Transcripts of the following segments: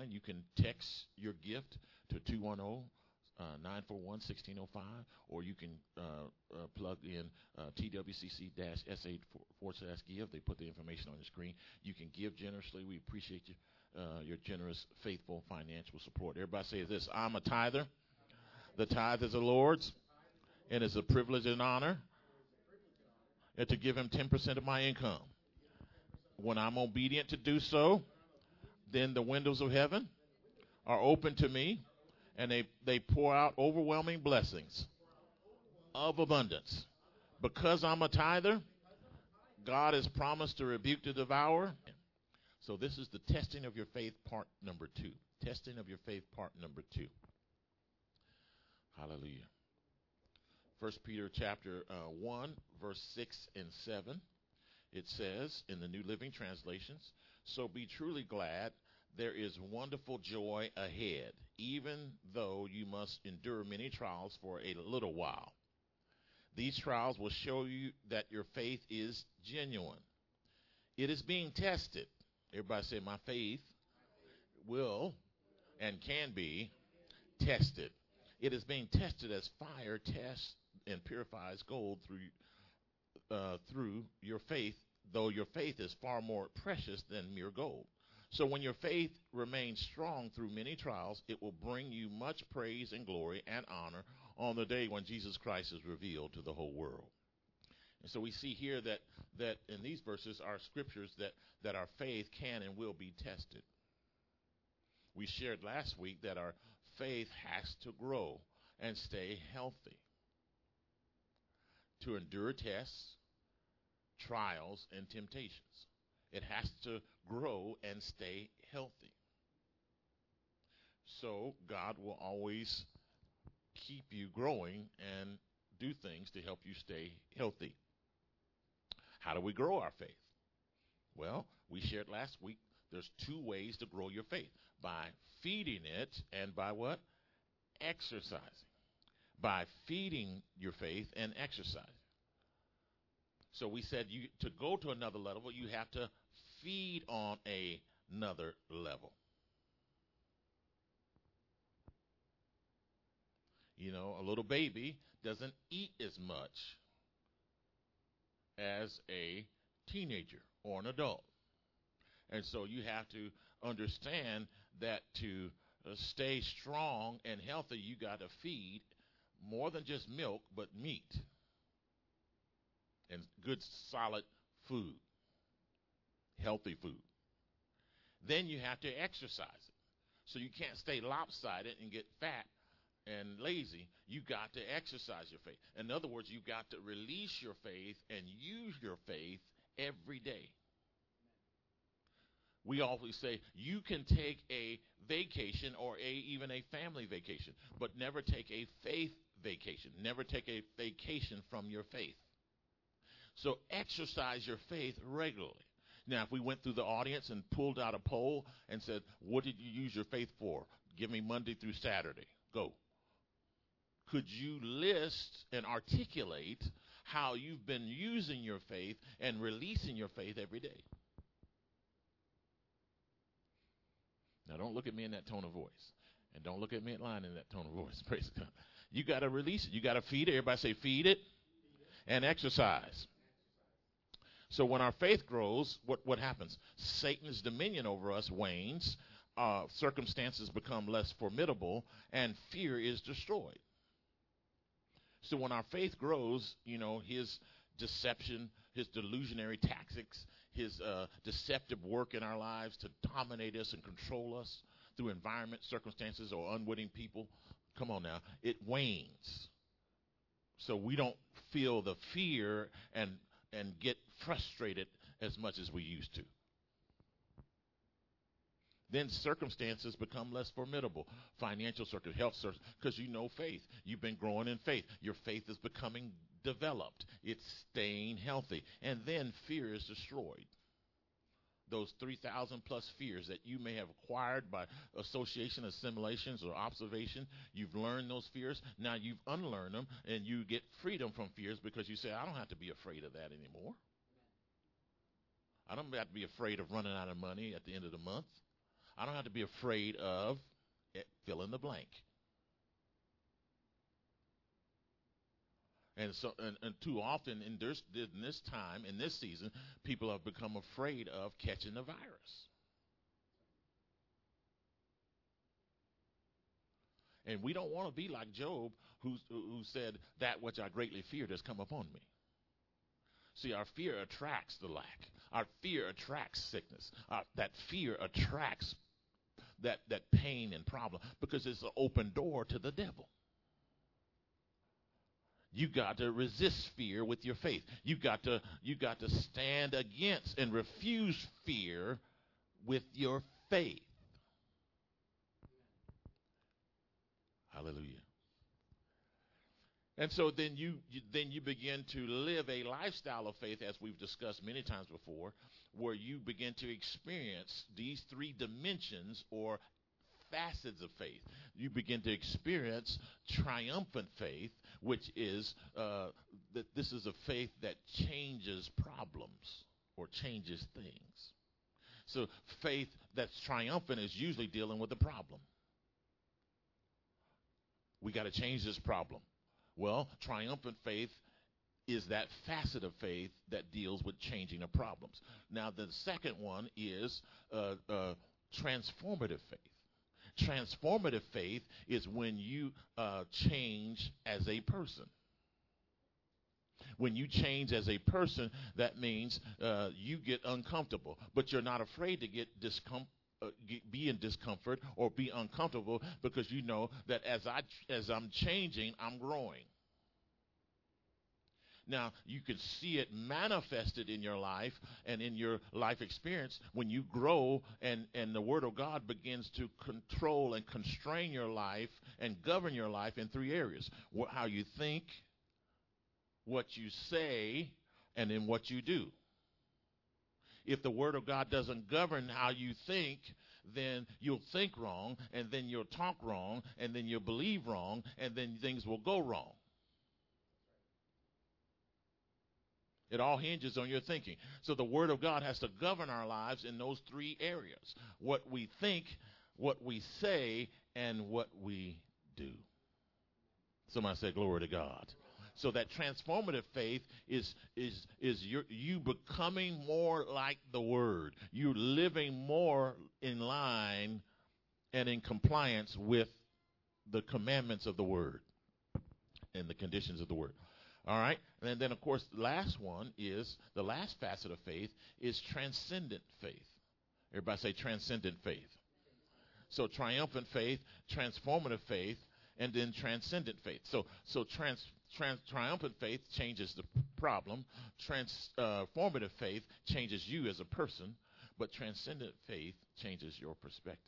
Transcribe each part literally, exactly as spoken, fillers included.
online. You can text your gift to two one zero, nine four one, one six zero five, or you can uh, uh, plug in uh, T W C C S eight forward slash give. They put the information on the screen. You can give generously. We appreciate you, uh, your generous, faithful financial support. Everybody say this: I'm a tither. The tithe is the Lord's, and it's a privilege and honor and to give him ten percent of my income. When I'm obedient to do so, then the windows of heaven are open to me, and they, they pour out overwhelming blessings of abundance. Because I'm a tither, God has promised to rebuke the devourer. So this is the testing of your faith part number two. Testing of your faith part number two. Hallelujah. First Peter chapter uh, one, verse six and seven. It says in the New Living Translations, so be truly glad. There is wonderful joy ahead, even though you must endure many trials for a little while. These trials will show you that your faith is genuine. It is being tested. Everybody say, my faith will and can be tested. It is being tested as fire tests and purifies gold through uh, through your faith, though your faith is far more precious than mere gold. So when your faith remains strong through many trials, it will bring you much praise and glory and honor on the day when Jesus Christ is revealed to the whole world. And so we see here that, that in these verses are scriptures that, that our faith can and will be tested. We shared last week that our faith has to grow and stay healthy to endure tests, trials, and temptations. It has to grow and stay healthy. So God will always keep you growing and do things to help you stay healthy. How do we grow our faith? Well, we shared last week there's two ways to grow your faith. By feeding it and by what? Exercising. By feeding your faith and exercising. So we said you to go to another level, you have to feed on a, another level. You know, a little baby doesn't eat as much as a teenager or an adult. And so you have to understand that to uh, stay strong and healthy, you got to feed more than just milk, but meat and good, solid food, healthy food. Then you have to exercise it. So you can't stay lopsided and get fat and lazy. You got to exercise your faith. In other words, you got to release your faith and use your faith every day. We always say you can take a vacation or a even a family vacation, but never take a faith vacation. Never take a vacation from your faith. So exercise your faith regularly. Now, if we went through the audience and pulled out a poll and said, what did you use your faith for? Give me Monday through Saturday. Go. Could you list and articulate how you've been using your faith and releasing your faith every day? Now, don't look at me in that tone of voice. And don't look at me at line in that tone of voice. Praise God. You got to release it. You got to feed it. Everybody say feed it and exercise. So when our faith grows, what, what happens? Satan's dominion over us wanes. Uh, circumstances become less formidable and fear is destroyed. So when our faith grows, you know, his deception, his delusionary tactics, his uh, deceptive work in our lives to dominate us and control us through environment, circumstances, or unwitting people, come on now, it wanes. So we don't feel the fear and and get frustrated as much as we used to. Then circumstances become less formidable. Financial circumstances, health circumstances, because you know faith. You've been growing in faith. Your faith is becoming developed. It's staying healthy. And then fear is destroyed. Those three thousand plus fears that you may have acquired by association, assimilations, or observation, you've learned those fears. Now you've unlearned them, and you get freedom from fears because you say, I don't have to be afraid of that anymore. I don't have to be afraid of running out of money at the end of the month. I don't have to be afraid of it, fill in the blank. And so, and, and too often in this, in this time, in this season, people have become afraid of catching the virus. And we don't want to be like Job, who, who said, that which I greatly feared has come upon me. See, our fear attracts the lack. Our fear attracts sickness. Our, that fear attracts that, that pain and problem because it's an open door to the devil. You got to resist fear with your faith. You got to you got to stand against and refuse fear with your faith. Hallelujah. And so then you, you then you begin to live a lifestyle of faith, as we've discussed many times before, where you begin to experience these three dimensions or facets of faith. You begin to experience triumphant faith, which is uh, that this is a faith that changes problems or changes things. So faith that's triumphant is usually dealing with a problem. We got to change this problem. Well, triumphant faith is that facet of faith that deals with changing of problems. Now, the second one is uh, uh, transformative faith. Transformative faith is when you uh, change as a person. When you change as a person, that means uh, you get uncomfortable, but you're not afraid to get discomfort. Uh, be in discomfort or be uncomfortable because you know that as I as I'm changing, I'm growing. Now, you can see it manifested in your life and in your life experience when you grow and, and the Word of God begins to control and constrain your life and govern your life in three areas. What, how you think, what you say, and then what you do. If the Word of God doesn't govern how you think, then you'll think wrong, and then you'll talk wrong, and then you'll believe wrong, and then things will go wrong. It all hinges on your thinking. So the Word of God has to govern our lives in those three areas. What we think, what we say, and what we do. Somebody say glory to God. So that transformative faith is is is your, you becoming more like the Word. You living more in line and in compliance with the commandments of the Word and the conditions of the Word. All right? And then, of course, the last one is, the last facet of faith is transcendent faith. Everybody say transcendent faith. So transformative faith, transformative faith, and then transcendent faith. So so trans, trans, triumphant faith changes the problem. Transformative uh, faith changes you as a person. But transcendent faith changes your perspective.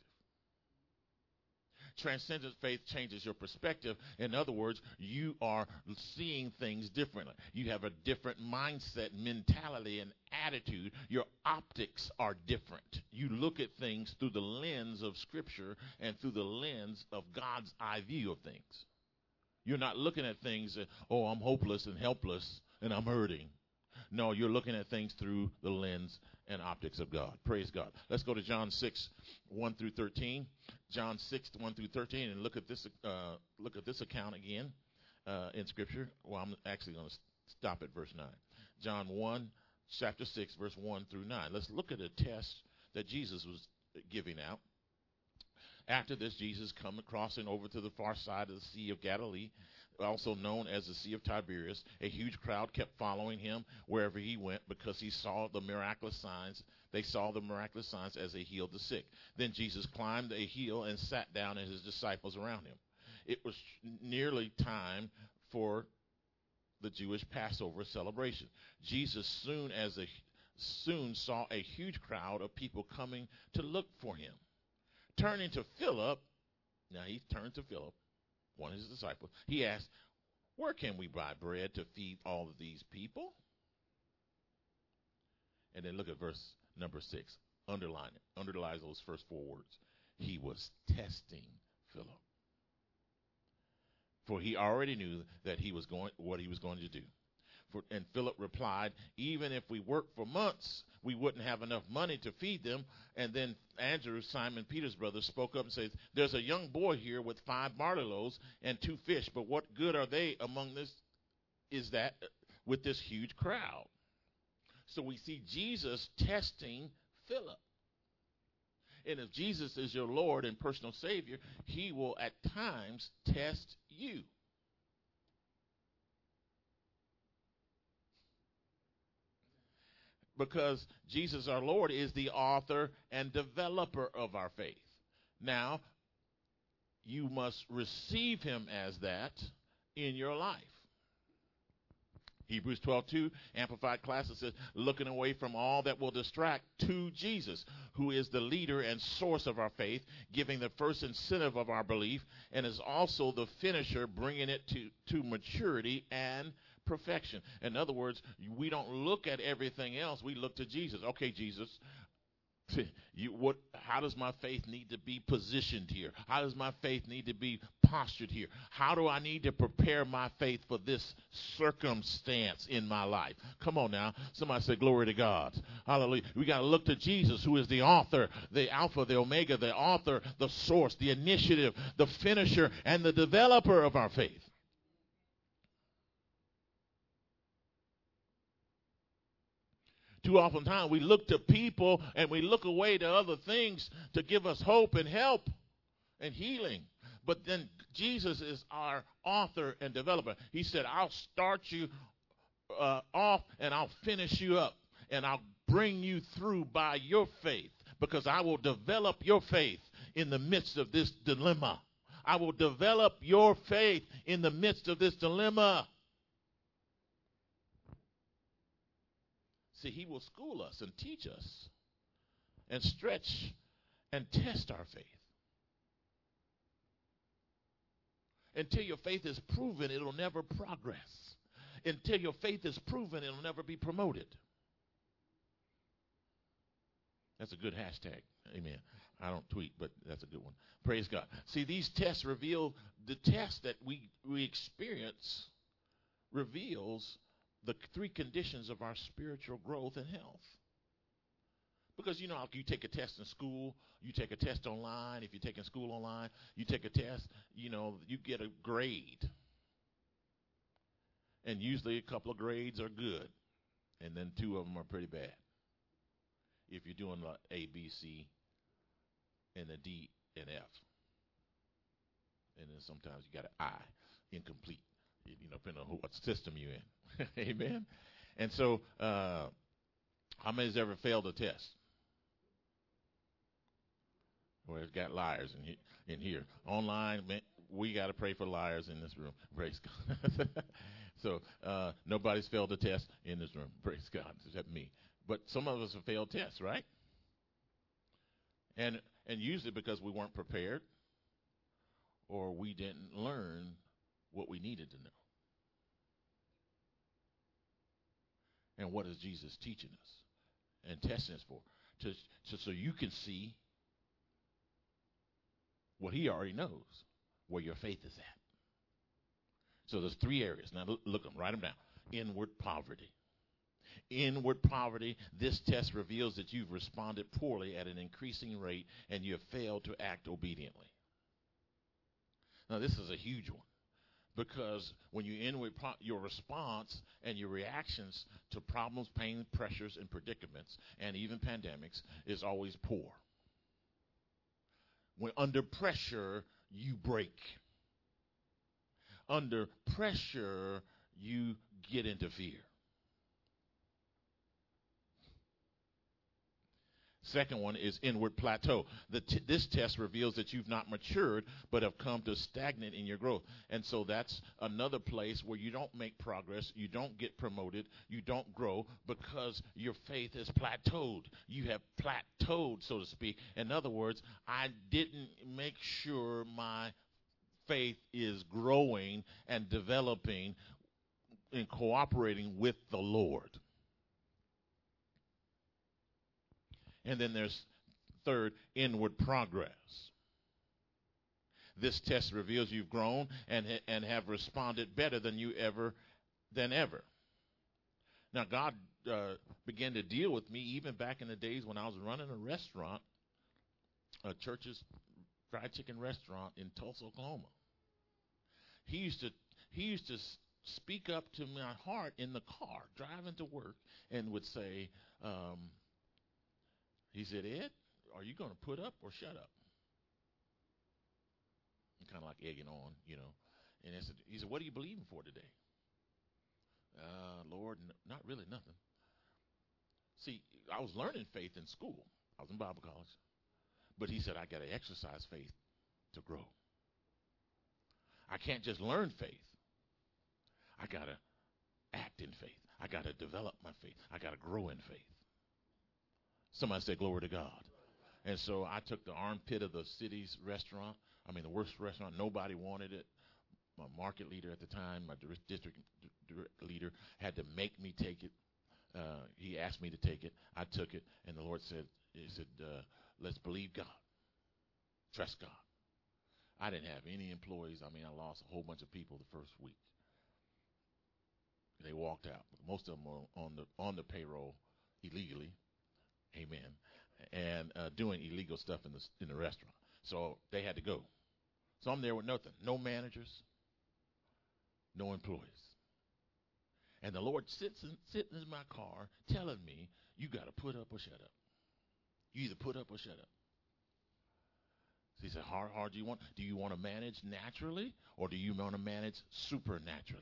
Transcendent faith changes your perspective. In other words, you are seeing things differently. You have a different mindset, mentality, and attitude. Your optics are different. You look at things through the lens of Scripture and through the lens of God's eye view of things. You're not looking at things that, oh, I'm hopeless and helpless and I'm hurting. No, you're looking at things through the lens and optics of God. Praise God. Let's go to John six, one through thirteen. John six, one through thirteen, and look at this. Uh, look at this account again uh, in Scripture. Well, I'm actually going to stop at verse nine. John one, chapter six, verse one through nine. Let's look at a test that Jesus was giving out. After this, Jesus come crossing over to the far side of the Sea of Galilee, also known as the Sea of Tiberias. A huge crowd kept following him wherever he went because he saw the miraculous signs. They saw the miraculous signs as they healed the sick. Then Jesus climbed a hill and sat down, and his disciples around him. It was nearly time for the Jewish Passover celebration. Jesus soon as a soon saw a huge crowd of people coming to look for him. Turning to Philip, now he turned to Philip, one of his disciples. He asked, where can we buy bread to feed all of these people? And then look at verse number six. Underline it. Underline those first four words. He was testing Philip. For he already knew that he was going, what he was going to do. For, and Philip replied, even if we worked for months, we wouldn't have enough money to feed them. And then Andrew, Simon Peter's brother, spoke up and says, there's a young boy here with five barley loaves and two fish, but what good are they among this, is that with this huge crowd? So we see Jesus testing Philip. And if Jesus is your Lord and personal Savior, he will at times test you. Because Jesus, our Lord, is the author and developer of our faith. Now, you must receive him as that in your life. Hebrews twelve two, Amplified Classic says, looking away from all that will distract to Jesus, who is the leader and source of our faith, giving the first incentive of our belief, and is also the finisher, bringing it to, to maturity and perfection. In other words, we don't look at everything else. We look to Jesus. Okay, Jesus, you, what, how does my faith need to be positioned here? How does my faith need to be postured here? How do I need to prepare my faith for this circumstance in my life? Come on now. Somebody say glory to God. Hallelujah. We got to look to Jesus, who is the author, the Alpha, the Omega, the author, the source, the initiative, the finisher, and the developer of our faith. Too often time we look to people and we look away to other things to give us hope and help and healing. But then Jesus is our author and developer. He said, I'll start you uh, off and I'll finish you up. And I'll bring you through by your faith, because I will develop your faith in the midst of this dilemma. I will develop your faith in the midst of this dilemma. See, he will school us and teach us and stretch and test our faith. Until your faith is proven, it'll never progress. Until your faith is proven, it'll never be promoted. That's a good hashtag. Amen. I don't tweet, but that's a good one. Praise God. See, these tests reveal, the test that we, we experience reveals the three conditions of our spiritual growth and health. Because, you know, you take a test in school, you take a test online. If you're taking school online, you take a test, you know, you get a grade. And usually a couple of grades are good, and then two of them are pretty bad. If you're doing like A, B, C, and a D and F. And then sometimes you got an I, incomplete, you know, depending on what system you're in. Amen. And so, uh, how many has ever failed a test? Well, it's got liars in, he, in here. Online, man, we got to pray for liars in this room. Praise God. So, uh, nobody's failed a test in this room. Praise God, except me. But some of us have failed tests, right? And and usually because we weren't prepared, or we didn't learn what we needed to know. And what is Jesus teaching us and testing us for? To, to, so you can see what he already knows, where your faith is at. So there's three areas. Now look, look them, write them down. Inward poverty. Inward poverty. This test reveals that you've responded poorly at an increasing rate and you have failed to act obediently. Now this is a huge one. Because when you inward, your response and your reactions to problems, pain, pressures, and predicaments, and even pandemics, is always poor. When under pressure, you break. Under pressure, you get into fear. Second one is inward plateau. The t- this test reveals that you've not matured, but have come to stagnant in your growth. And so that's another place where you don't make progress, you don't get promoted, you don't grow, because your faith is plateaued. You have plateaued, so to speak. In other words, I didn't make sure my faith is growing and developing and cooperating with the Lord. And then there's, third, inward progress. This test reveals you've grown and and have responded better than you ever, than ever. Now, God uh, began to deal with me even back in the days when I was running a restaurant, a Church's Fried Chicken restaurant in Tulsa, Oklahoma. He used to he used to speak up to my heart in the car driving to work and would say, um, he said, Ed, are you going to put up or shut up? Kind of like egging on, you know. And I said, he said, what are you believing for today? Uh, Lord, n- not really nothing. See, I was learning faith in school. I was in Bible college. But he said, I got to exercise faith to grow. I can't just learn faith. I got to act in faith. I got to develop my faith. I got to grow in faith. Somebody say, glory to God. And so I took the armpit of the city's restaurant. I mean, the worst restaurant. Nobody wanted it. My market leader at the time, my district leader, had to make me take it. Uh, he asked me to take it. I took it, and the Lord said, he said, uh, let's believe God. Trust God. I didn't have any employees. I mean, I lost a whole bunch of people the first week. They walked out. Most of them were on the on the payroll illegally. Amen. And uh, doing illegal stuff in the in the restaurant. So they had to go. So I'm there with nothing. No managers. No employees. And the Lord sits in, sitting in my car telling me, you got to put up or shut up. You either put up or shut up. So he said, how hard do you want? Do you want to manage naturally or do you want to manage supernaturally?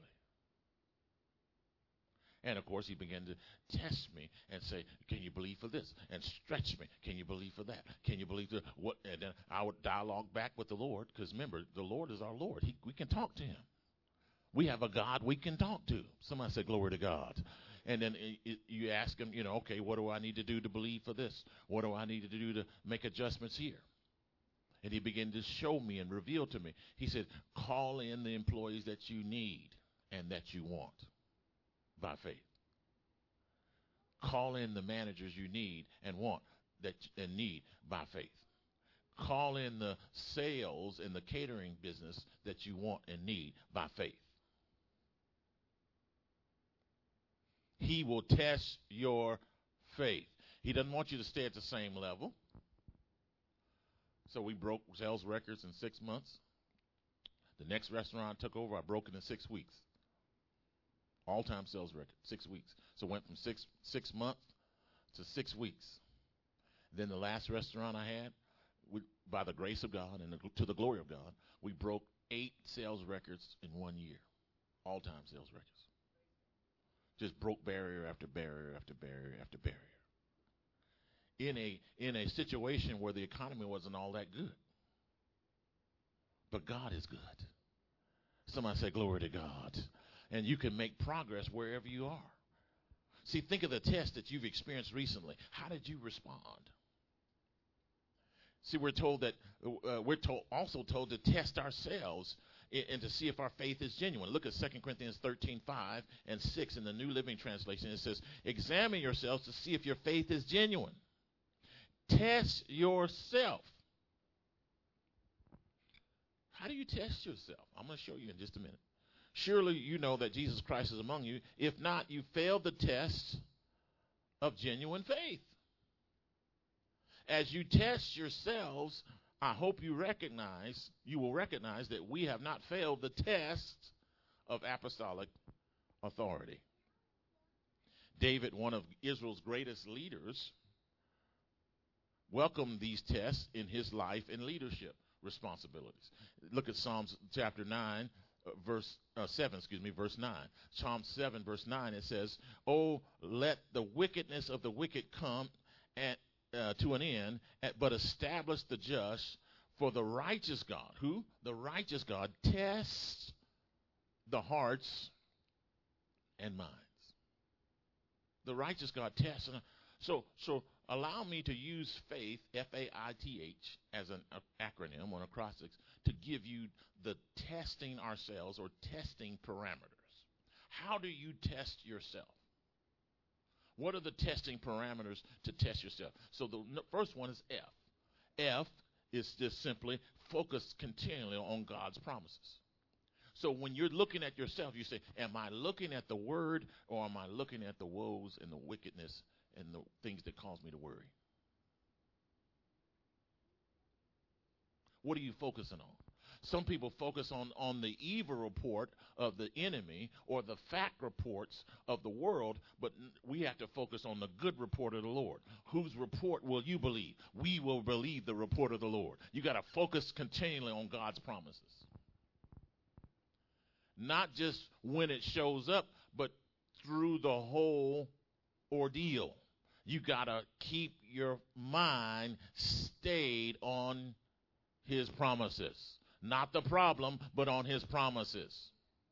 And, of course, he began to test me and say, can you believe for this? And stretch me. Can you believe for that? Can you believe for what? And then I would dialogue back with the Lord because, remember, the Lord is our Lord. He, we can talk to him. We have a God we can talk to. Somebody say, glory to God. And then it, it, you ask him, you know, okay, what do I need to do to believe for this? What do I need to do to make adjustments here? And he began to show me and reveal to me. He said, call in the employees that you need and that you want. By faith. Call in the managers you need and want that and need by faith. Call in the sales and the catering business that you want and need by faith. He will test your faith. He doesn't want you to stay at the same level. So we broke sales records in six months. The next restaurant I took over, I broke it in six weeks. All-time sales record, six weeks. So went from six six months to six weeks. Then the last restaurant I had, we, by the grace of God and the, to the glory of God, we broke eight sales records in one year. All-time sales records. Just broke barrier after barrier after barrier after barrier. In a in a situation where the economy wasn't all that good. But God is good. Somebody say, glory to God. And you can make progress wherever you are. See, think of the test that you've experienced recently. How did you respond? See, we're told that uh, we're told, also told to test ourselves and, and to see if our faith is genuine. Look at Second Corinthians thirteen, five and six in the New Living Translation. It says, examine yourselves to see if your faith is genuine. Test yourself. How do you test yourself? I'm going to show you in just a minute. Surely you know that Jesus Christ is among you. If not, you failed the test of genuine faith. As you test yourselves, I hope you recognize, you will recognize that we have not failed the test of apostolic authority. David, one of Israel's greatest leaders, welcomed these tests in his life and leadership responsibilities. Look at Psalms chapter nine. Uh, verse uh, seven, excuse me, verse nine. Psalm seven, verse nine, it says, oh, let the wickedness of the wicked come at, uh, to an end, at, but establish the just, for the righteous God, who? The righteous God tests the hearts and minds. The righteous God tests. So, so allow me to use faith, F A I T H, as an uh, acronym, an acrostics, to give you the testing ourselves or testing parameters. How do you test yourself? What are the testing parameters to test yourself? So the n- first one is F. F is just simply focus continually on God's promises. So when you're looking at yourself, you say, am I looking at the word, or am I looking at the woes and the wickedness and the things that cause me to worry? What are you focusing on? Some people focus on, on the evil report of the enemy or the fact reports of the world, but we have to focus on the good report of the Lord. Whose report will you believe? We will believe the report of the Lord. You got to focus continually on God's promises. Not just when it shows up, but through the whole ordeal. You got to keep your mind stayed on his promises. Not the problem, but on his promises.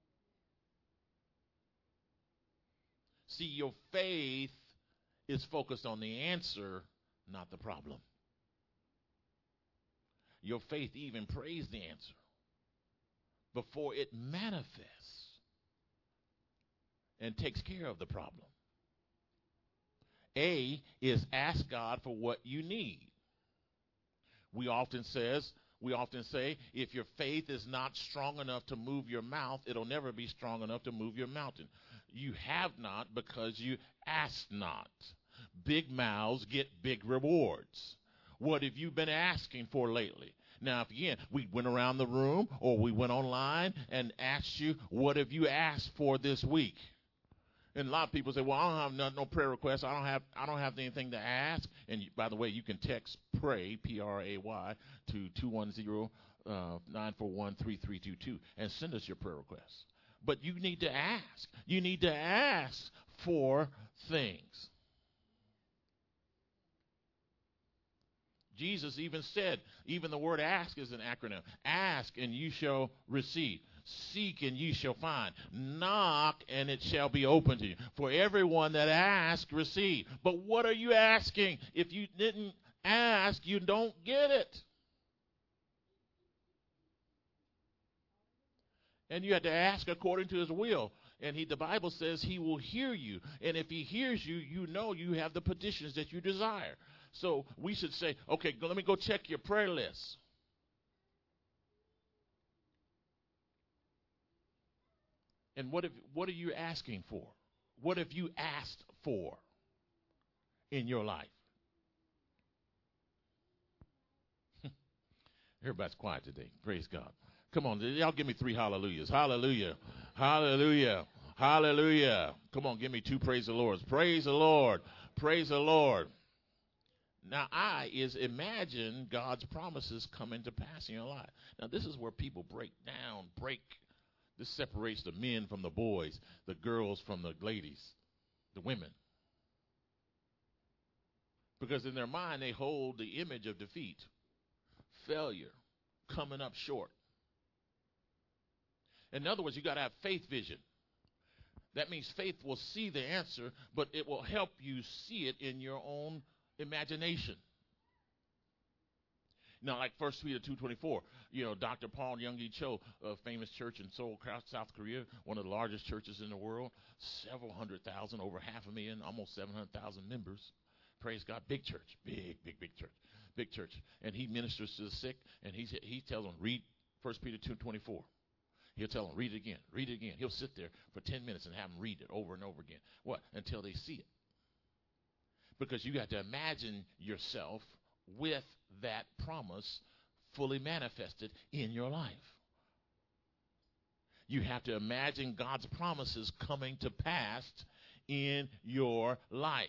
See, your faith is focused on the answer, not the problem. Your faith even prays the answer before it manifests and takes care of the problem. A is ask God for what you need. We often says, we often say, if your faith is not strong enough to move your mouth, it'll never be strong enough to move your mountain. You have not because you ask not. Big mouths get big rewards. What have you been asking for lately? Now, if again, we went around the room or we went online and asked you, what have you asked for this week? And a lot of people say, well, I don't have no, no prayer requests. I don't have I don't have anything to ask. And you, by the way, you can text PRAY, P R A Y, to two one zero, nine four one, three three two two and send us your prayer requests. But you need to ask. You need to ask for things. Jesus even said, even the word ask is an acronym. Ask and you shall receive. Seek and you shall find. Knock and it shall be open to you. For everyone that asks, receive. But what are you asking? If you didn't ask, you don't get it. And you have to ask according to his will. And he, the Bible says he will hear you. And if he hears you, you know you have the petitions that you desire. So we should say, okay, go, let me go check your prayer list. And what if, what are you asking for? What have you asked for in your life? Everybody's quiet today. Praise God. Come on, y'all give me three hallelujahs. Hallelujah. Hallelujah. Hallelujah. Come on, give me two praise the Lord. Praise the Lord. Praise the Lord. Now, I is imagine God's promises coming to pass in your life. Now, this is where people break down, break. This separates the men from the boys, the girls from the ladies, the women. Because in their mind, they hold the image of defeat, failure, coming up short. In other words, you got to have faith vision. That means faith will see the answer, but it will help you see it in your own imagination. Now, like First Peter two twenty-four, you know, Doctor Paul Young-gi Cho, a famous church in Seoul, South Korea, one of the largest churches in the world, several hundred thousand, over half a million, almost seven hundred thousand members. Praise God, big church, big, big, big church, big church. And he ministers to the sick, and he he tells them, read First Peter two twenty-four. He'll tell them, read it again, read it again. He'll sit there for ten minutes and have them read it over and over again. What? Until they see it. Because you got to imagine yourself with that promise fully manifested in your life. You have to imagine God's promises coming to pass in your life.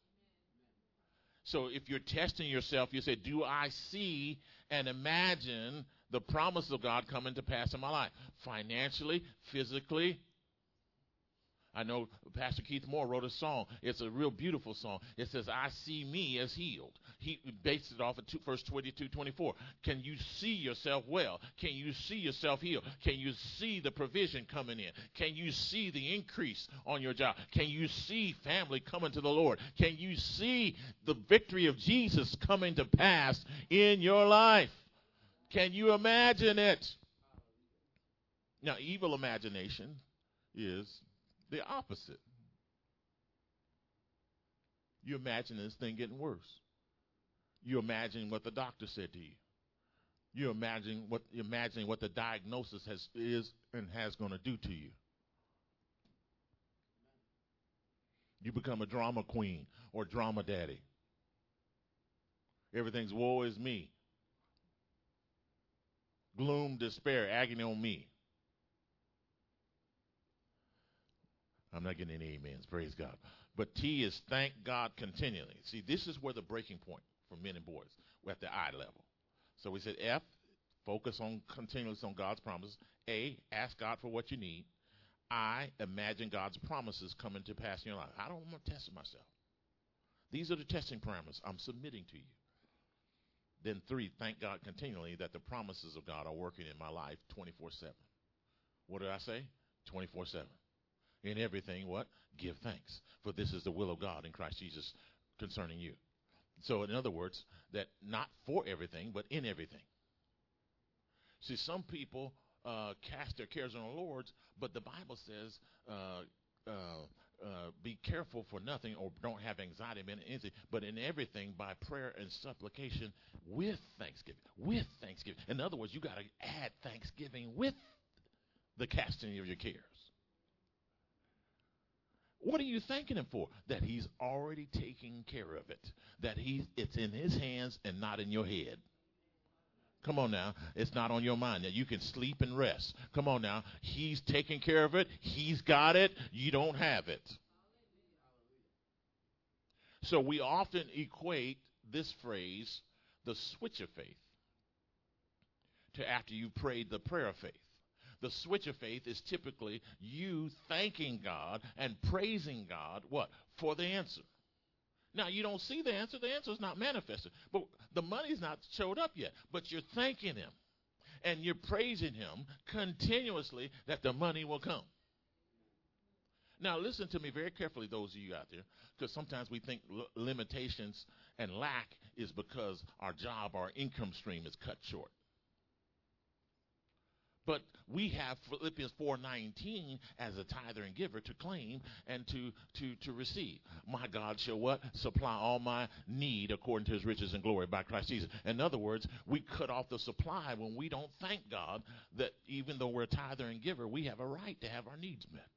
So if you're testing yourself, you say, do I see and imagine the promise of God coming to pass in my life? Financially, physically. I know Pastor Keith Moore wrote a song. It's a real beautiful song. It says, I see me as healed. He based it off of two, verse twenty-two, twenty-four. Can you see yourself well? Can you see yourself healed? Can you see the provision coming in? Can you see the increase on your job? Can you see family coming to the Lord? Can you see the victory of Jesus coming to pass in your life? Can you imagine it? Now, evil imagination is the opposite. You imagine this thing getting worse. You imagine what the doctor said to you. You're imagining what you're imagining what the diagnosis has is and has going to do to you. You become a drama queen or drama daddy. Everything's woe is me. Gloom, despair, agony on me. I'm not getting any amens. Praise God. But T is thank God continually. See, this is where the breaking point for men and boys. We're at the I level. So we said F, focus on continuously on God's promises. A, ask God for what you need. I, imagine God's promises coming to pass in your life. I don't want to test myself. These are the testing parameters I'm submitting to you. Then three, thank God continually that the promises of God are working in my life twenty-four seven. What did I say? twenty-four seven. In everything, what? Give thanks. For this is the will of God in Christ Jesus concerning you. So in other words, that not for everything, but in everything. See, some people uh, cast their cares on the Lord, but the Bible says, uh, uh, uh, be careful for nothing, or don't have anxiety in anything, but in everything by prayer and supplication with thanksgiving. With thanksgiving. In other words, you got to add thanksgiving with the casting of your cares. What are you thanking him for? That he's already taking care of it. That he's it's in his hands and not in your head. Come on now. It's not on your mind. That you can sleep and rest. Come on now. He's taking care of it. He's got it. You don't have it. So we often equate this phrase, the switch of faith, to after you prayed the prayer of faith. The switch of faith is typically you thanking God and praising God, what? For the answer. Now, you don't see the answer. The answer is not manifested. But the money's not showed up yet. But you're thanking him. And you're praising him continuously that the money will come. Now, listen to me very carefully, those of you out there, because sometimes we think l- limitations and lack is because our job, our income stream is cut short. But we have Philippians four nineteen as a tither and giver to claim and to, to, to receive. My God shall what? Supply all my need according to his riches and glory by Christ Jesus. In other words, we cut off the supply when we don't thank God that even though we're a tither and giver, we have a right to have our needs met.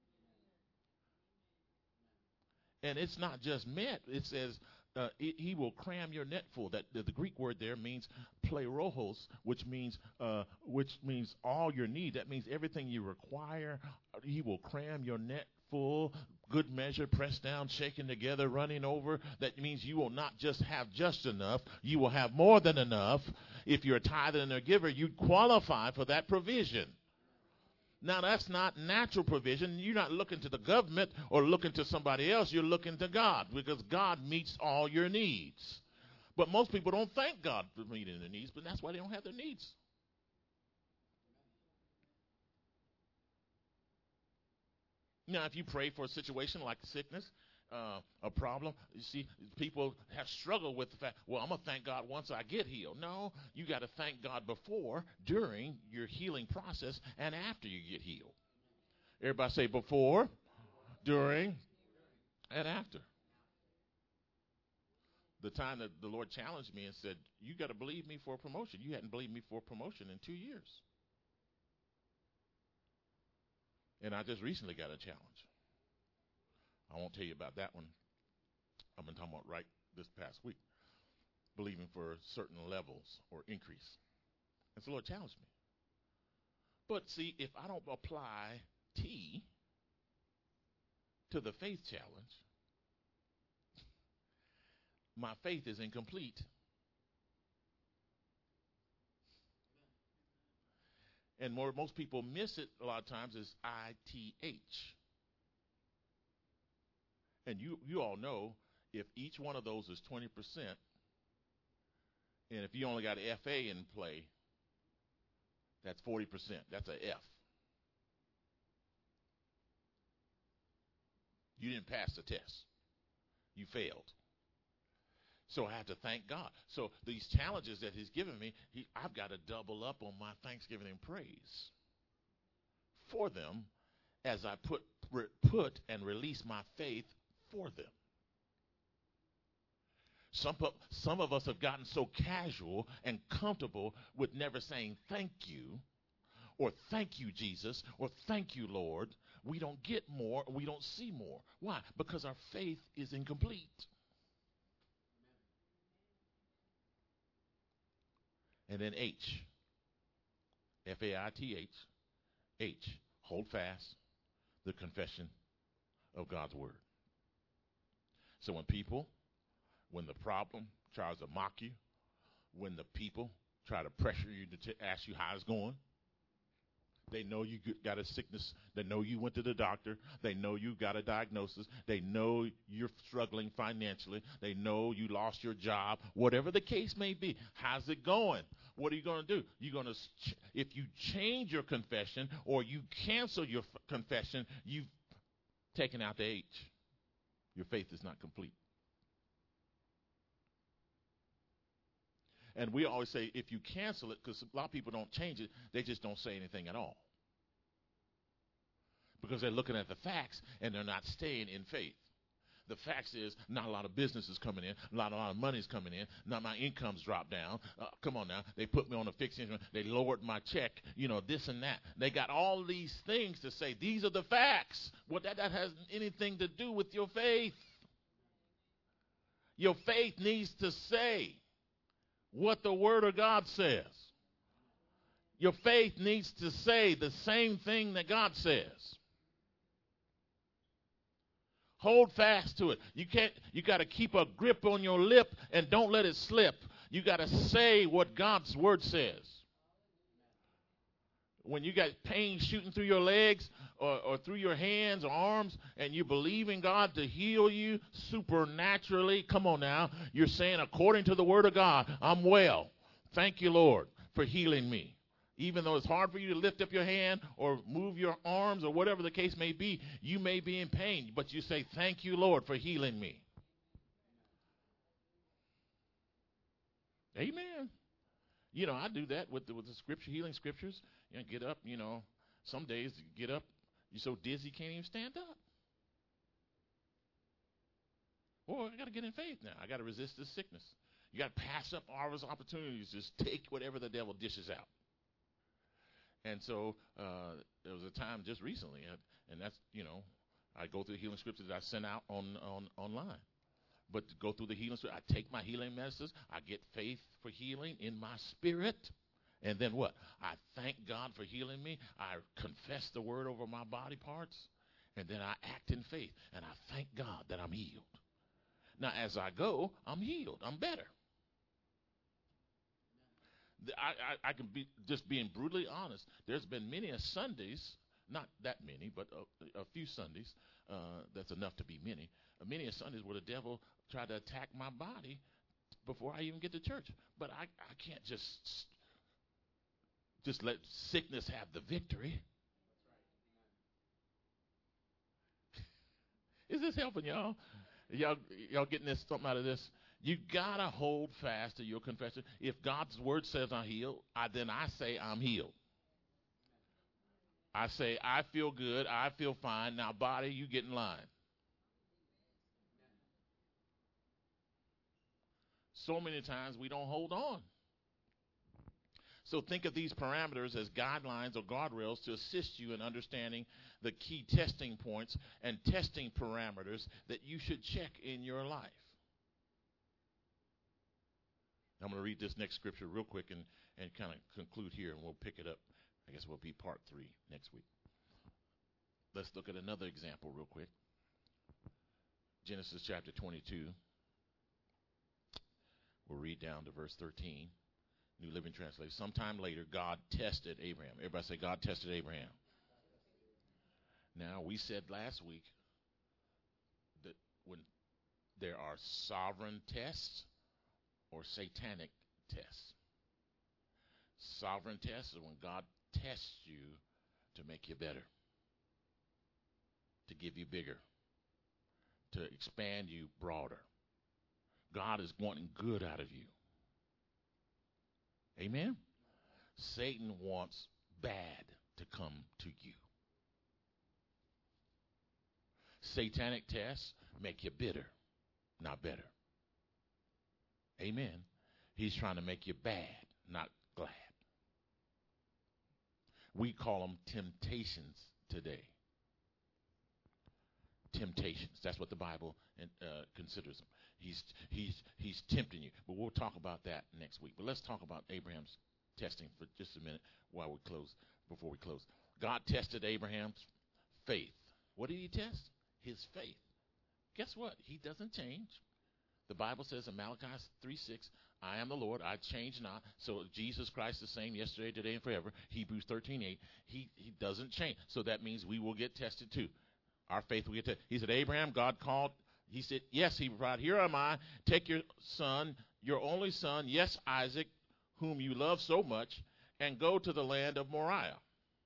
And it's not just met. It says uh, it, he will cram your net full. That the, the Greek word there means plerojos, which means uh, which means all your need. That means everything you require. He will cram your net full, good measure, pressed down, shaken together, running over. That means you will not just have just enough. You will have more than enough. If you're a tither and a giver, you qualify for that provision. Now, that's not natural provision. You're not looking to the government or looking to somebody else. You're looking to God because God meets all your needs. But most people don't thank God for meeting their needs, but that's why they don't have their needs. Now, if you pray for a situation like sickness, uh, a problem, you see, people have struggled with the fact, well, I'm going to thank God once I get healed. No, you got to thank God before, during your healing process, and after you get healed. Everybody say before, during, and after. The time that the Lord challenged me and said, you got to believe me for a promotion. You hadn't believed me for a promotion in two years. And I just recently got a challenge. I won't tell you about that one. I've been talking about right this past week. Believing for certain levels or increase. And so the Lord challenged me. But see, if I don't apply T to the faith challenge, my faith is incomplete. And more, most people miss it a lot of times is I T H. And you, you all know if each one of those is twenty percent, and if you only got an F A in play, that's forty percent. That's an F. You didn't pass the test. You failed. So I have to thank God. So these challenges that he's given me, he, I've got to double up on my thanksgiving and praise for them as I put put and release my faith for them. Some, some of us have gotten so casual and comfortable with never saying thank you, or thank you, Jesus, or thank you, Lord. We don't get more, we don't see more. Why? Because our faith is incomplete. And then H, F A I T H, H, hold fast the confession of God's word. So when people, when the problem tries to mock you, when the people try to pressure you to t- ask you how it's going, they know you got a sickness. They know you went to the doctor. They know you got a diagnosis. They know you're struggling financially. They know you lost your job. Whatever the case may be, how's it going? What are you going to do? You're going to, if you change your confession or you cancel your f- confession, you've taken out the H. Your faith is not complete. And we always say if you cancel it, because a lot of people don't change it, they just don't say anything at all. Because they're looking at the facts and they're not staying in faith. The facts is not a lot of business is coming in, a lot, a lot of money is coming in, not my income's dropped down. Uh, come on now, they put me on a fixed income, they lowered my check, you know, this and that. They got all these things to say. These are the facts. Well, that, that has anything to do with your faith. Your faith needs to say what the Word of God says. Your faith needs to say the same thing that God says. Hold fast to it. You can't. You got to keep a grip on your lip and don't let it slip. You got to say what God's Word says. When you got pain shooting through your legs or, or through your hands or arms and you believe in God to heal you supernaturally, come on now, you're saying, according to the Word of God, I'm well. Thank you, Lord, for healing me. Even though it's hard for you to lift up your hand or move your arms or whatever the case may be, you may be in pain, but you say, thank you, Lord, for healing me. Amen. You know, I do that with the, with the scripture, healing scriptures. You know, get up, you know, some days you get up, you're so dizzy you can't even stand up. Well, I got to get in faith now. I got to resist this sickness. You got to pass up all those opportunities. Just take whatever the devil dishes out. And so uh, there was a time just recently, and that's, you know, I go through the healing scriptures that I sent out on, on online. But to go through the healing, I take my healing medicines. I get faith for healing in my spirit. And then what? I thank God for healing me. I confess the word over my body parts. And then I act in faith. And I thank God that I'm healed. Now, as I go, I'm healed. I'm better. I, I, I can be just being brutally honest. There's been many a Sundays, not that many, but a, a few Sundays, uh, that's enough to be many, uh, many a Sundays where the devil tried to attack my body before I even get to church. But I, I can't just just let sickness have the victory. Is this helping y'all? Y'all, y'all getting this something out of this? You gotta hold fast to your confession. If God's word says I'm healed, I, then I say I'm healed. I say I feel good, I feel fine. Now, body, you get in line. So many times we don't hold on. So think of these parameters as guidelines or guardrails to assist you in understanding the key testing points and testing parameters that you should check in your life. I'm going to read this next scripture real quick and, and kind of conclude here, and we'll pick it up. I guess we'll be part three next week. Let's look at another example real quick. Genesis chapter twenty-two. We'll read down to verse thirteen. New Living Translation. Sometime later, God tested Abraham. Everybody say, God tested Abraham. Now, we said last week that when there are sovereign tests or satanic tests. Sovereign tests are when God tests you to make you better, to give you bigger, to expand you broader. God is wanting good out of you. Amen? Satan wants bad to come to you. Satanic tests make you bitter, not better. Amen. He's trying to make you bad, not glad. We call them temptations today. Temptations. That's what the Bible uh, considers them. He's he's he's tempting you. But we'll talk about that next week. But let's talk about Abraham's testing for just a minute while we close. Before we close, God tested Abraham's faith. What did He test? His faith. Guess what? He doesn't change. The Bible says in Malachi three six, I am the Lord, I change not. So Jesus Christ the same yesterday, today, and forever. Hebrews thirteen eight, he, he doesn't change. So that means we will get tested too. Our faith will get tested. He said, Abraham, God called. He said, yes, he replied, here am I. Take your son, your only son, yes, Isaac, whom you love so much, and go to the land of Moriah.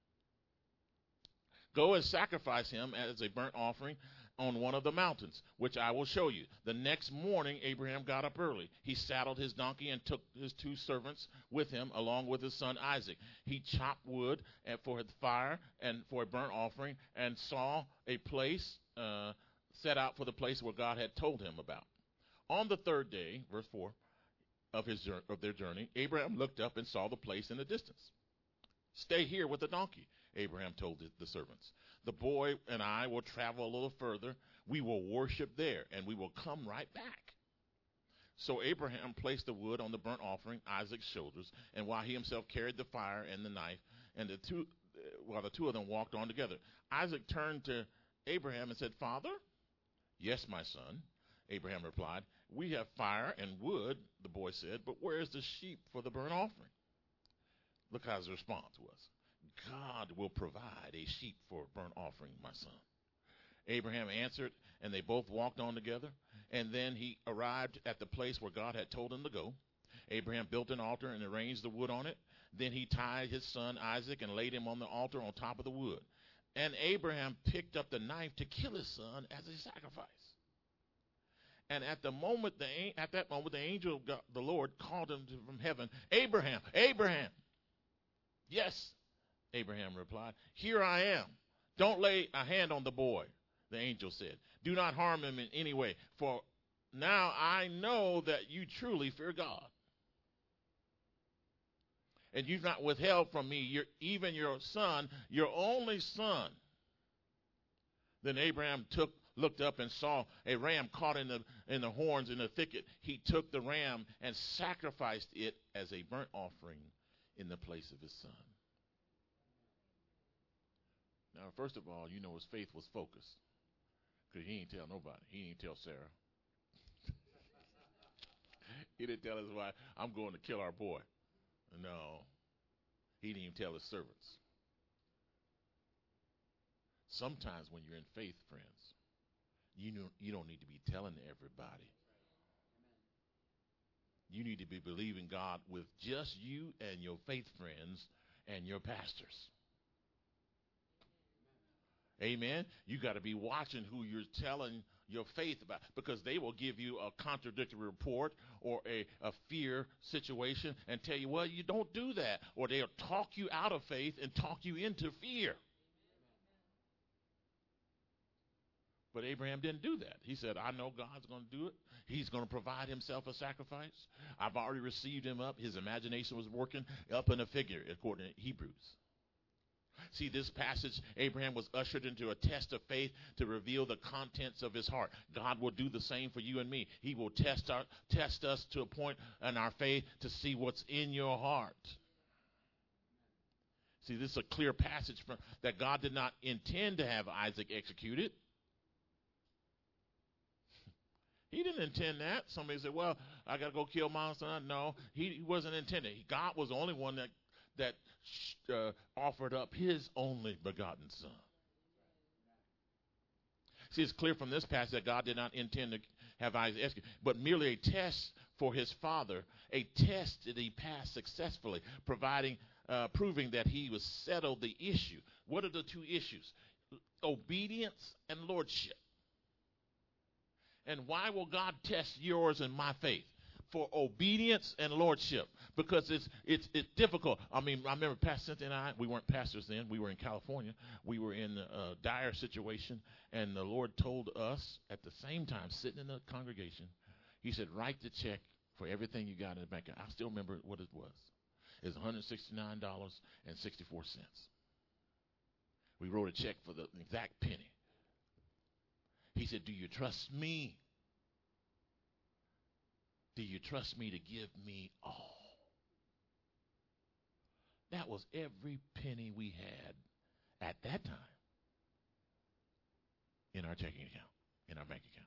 Go and sacrifice him as a burnt offering on one of the mountains, which I will show you. The next morning, Abraham got up early. He saddled his donkey and took his two servants with him, along with his son Isaac. He chopped wood for the fire and for a burnt offering, and saw a place, uh, set out for the place where God had told him about. On the third day, verse four, of his of their journey, Abraham looked up and saw the place in the distance. Stay here with the donkey, Abraham told the servants. The boy and I will travel a little further. We will worship there, and we will come right back. So Abraham placed the wood on the burnt offering, Isaac's shoulders, and while he himself carried the fire and the knife, and the two, while the two of them walked on together, Isaac turned to Abraham and said, Father? Yes, my son, Abraham replied. We have fire and wood, the boy said, but where is the sheep for the burnt offering? Look how his response was. God will provide a sheep for a burnt offering, my son. Abraham answered, and they both walked on together. And then he arrived at the place where God had told him to go. Abraham built an altar and arranged the wood on it. Then he tied his son Isaac and laid him on the altar on top of the wood. And Abraham picked up the knife to kill his son as a sacrifice. And at the moment, the, at that moment, the angel of God, the Lord, called him from heaven, Abraham, Abraham. Yes, Abraham replied, here I am. Don't lay a hand on the boy, the angel said. Do not harm him in any way, for now I know that you truly fear God. And you've not withheld from me your, even your son, your only son. Then Abraham took, looked up and saw a ram caught in the, in the horns in the thicket. He took the ram and sacrificed it as a burnt offering in the place of his son. Now, first of all, you know his faith was focused. Because he didn't tell nobody. He didn't tell Sarah. He didn't tell his wife, I'm going to kill our boy. No. He didn't even tell his servants. Sometimes when you're in faith, friends, you know, you don't need to be telling everybody. You need to be believing God with just you and your faith friends and your pastors. Amen. You got to be watching who you're telling your faith about, because they will give you a contradictory report or a, a fear situation and tell you, well, you don't do that. Or they'll talk you out of faith and talk you into fear. But Abraham didn't do that. He said, I know God's going to do it. He's going to provide himself a sacrifice. I've already received him up. His imagination was working up in a figure, according to Hebrews. See, this passage, Abraham was ushered into a test of faith to reveal the contents of his heart. God will do the same for you and me. He will test our, test us to a point in our faith to see what's in your heart. See, this is a clear passage from, that God did not intend to have Isaac executed. He didn't intend that. Somebody said, well, I got to go kill my son. No, he, he wasn't intended. God was the only one that that uh, offered up his only begotten son. See, it's clear from this passage that God did not intend to have Isaac executed, but merely a test for his father, a test that he passed successfully, providing, uh, proving that he was settled the issue. What are the two issues? Obedience and lordship. And why will God test yours and my faith? For obedience and lordship, because it's it's it's difficult. I mean, I remember Pastor Cynthia and I, we weren't pastors then. We were in California. We were in a dire situation, and the Lord told us at the same time, sitting in the congregation, he said, write the check for everything you got in the bank. I still remember what it was. It was one hundred sixty-nine dollars and sixty-four cents. We wrote a check for the exact penny. He said, do you trust me? Do you trust me to give me all? That was every penny we had at that time in our checking account, in our bank account.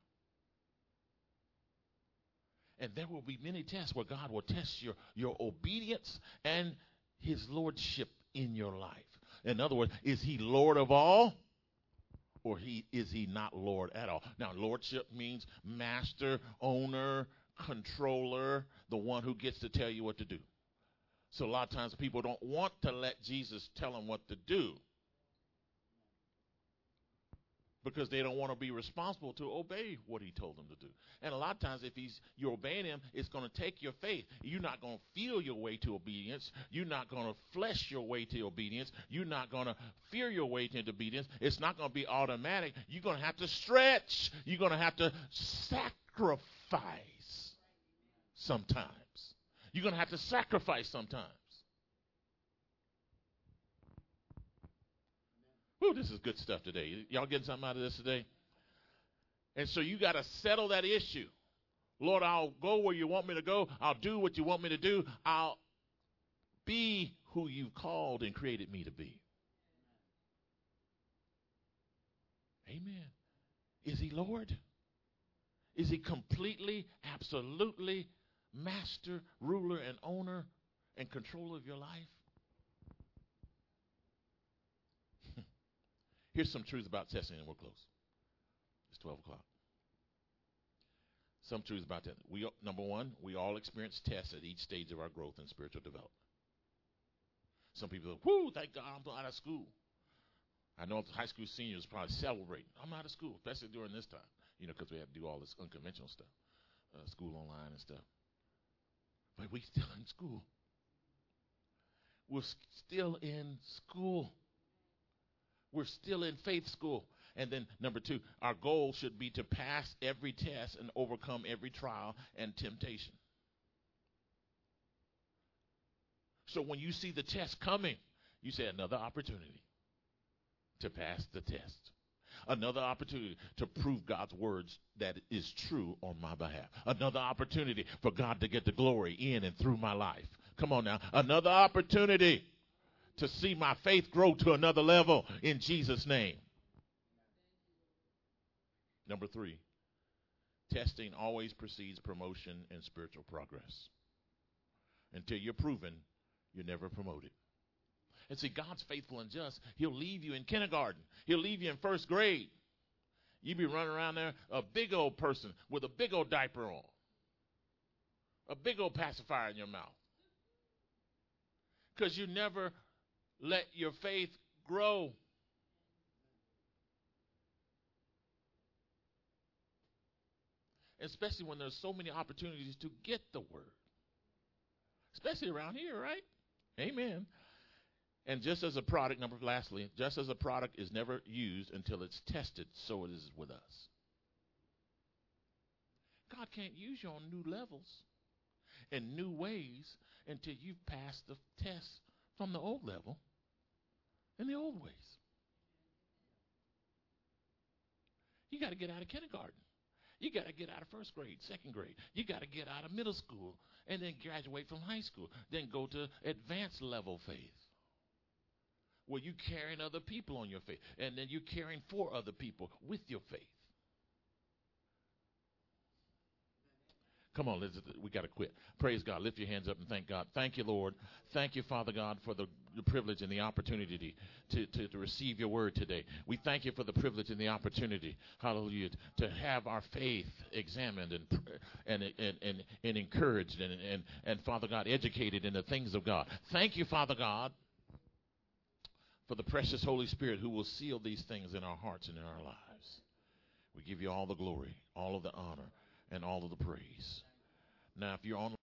And there will be many tests where God will test your, your obedience and his lordship in your life. In other words, is he Lord of all, or he is he not Lord at all? Now, lordship means master, owner, controller, the one who gets to tell you what to do. So a lot of times people don't want to let Jesus tell them what to do because they don't want to be responsible to obey what he told them to do. And a lot of times if he's you're obeying him, it's going to take your faith. You're not going to feel your way to obedience. You're not going to flesh your way to obedience. You're not going to fear your way to obedience. It's not going to be automatic. You're going to have to stretch. You're going to have to sacrifice sometimes. You're going to have to sacrifice sometimes. Whew, this is good stuff today. Y'all getting something out of this today? And so you got to settle that issue. Lord, I'll go where you want me to go. I'll do what you want me to do. I'll be who you've called and created me to be. Amen. Is he Lord? Is he completely, absolutely master, ruler, and owner and controller of your life? Here's some truth about testing, and we'll close. It's twelve o'clock. Some truth about that. We, number one, we all experience tests at each stage of our growth and spiritual development. Some people say, whoo, thank God I'm out of school. I know the high school seniors probably celebrating. I'm out of school, especially during this time, you know, because we have to do all this unconventional stuff, uh, school online and stuff. But we still in school. We're still in school. We're still in faith school. And then number two, our goal should be to pass every test and overcome every trial and temptation. So when you see the test coming, you say another opportunity to pass the test. Another opportunity to prove God's words that is true on my behalf. Another opportunity for God to get the glory in and through my life. Come on now. Another opportunity to see my faith grow to another level in Jesus' name. Number three, testing always precedes promotion and spiritual progress. Until you're proven, you're never promoted. And see, God's faithful and just. He'll leave you in kindergarten. He'll leave you in first grade. You be running around there, a big old person with a big old diaper on. A big old pacifier in your mouth. Because you never let your faith grow. Especially when there's so many opportunities to get the word. Especially around here, right? Amen. And just as a product, number lastly, just as a product is never used until it's tested, so it is with us. God can't use you on new levels and new ways until you've passed the test from the old level and the old ways. You got to get out of kindergarten. You got to get out of first grade, second grade. You got to get out of middle school and then graduate from high school. Then go to advanced level faith, where you're carrying other people on your faith. And then you're caring for other people with your faith. Come on, let's, we got to quit. Praise God. Lift your hands up and thank God. Thank you, Lord. Thank you, Father God, for the, the privilege and the opportunity to, to, to receive your word today. We thank you for the privilege and the opportunity, hallelujah, to have our faith examined and and and, and, and encouraged and, and, and, Father God, educated in the things of God. Thank you, Father God, for the precious Holy Spirit who will seal these things in our hearts and in our lives. We give you all the glory, all of the honor, and all of the praise. Now, if you're on